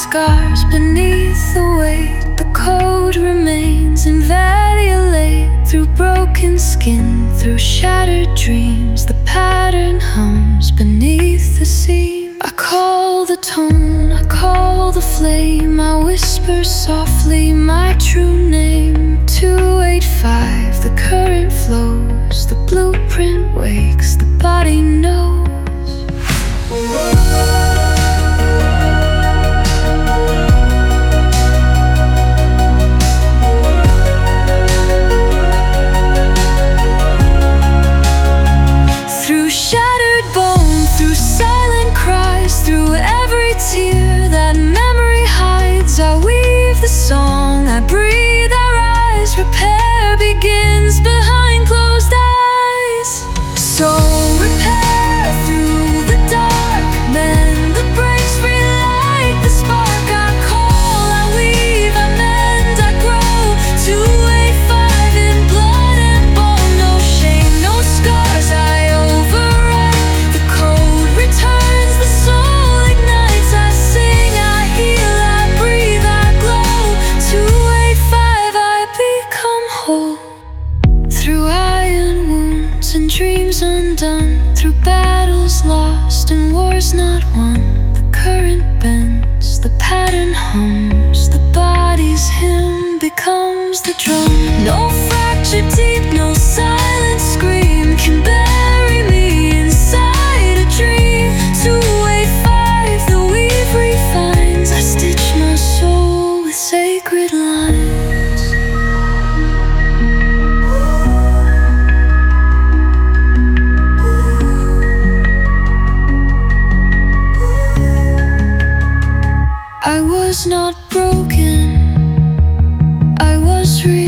scars beneath the weight. The code remains inviolate. Through broken skin, through shattered dreams, the pattern hums beneath the seam. I call the tone, I call the flame, I whisper softly my true name. 285, the current flows, the blueprint wakes, the body knows. Through shattered bone, through silent cries, through every tear that memory hides, I weave the song, I breathe, I rise. Repair begins behind closed eyes. So repair through the dark, mend the breaks, relight the spark. I call, I weave, I mend, I grow. 285 in blood and bone, no shame, no scars, I override. The code returns, the soul ignites. I sing, I heal, I breathe, I glow. 285, I become whole. Through iron wounds and dreams undone, through battles lost and wars not won, the current bends, the pattern hums, the body's hymn becomes the drum. No fracture deep, no silent scream can bury me inside a dream. 285, the weave refines, I stitch my soul with sacred lines. I was not broken, I was real.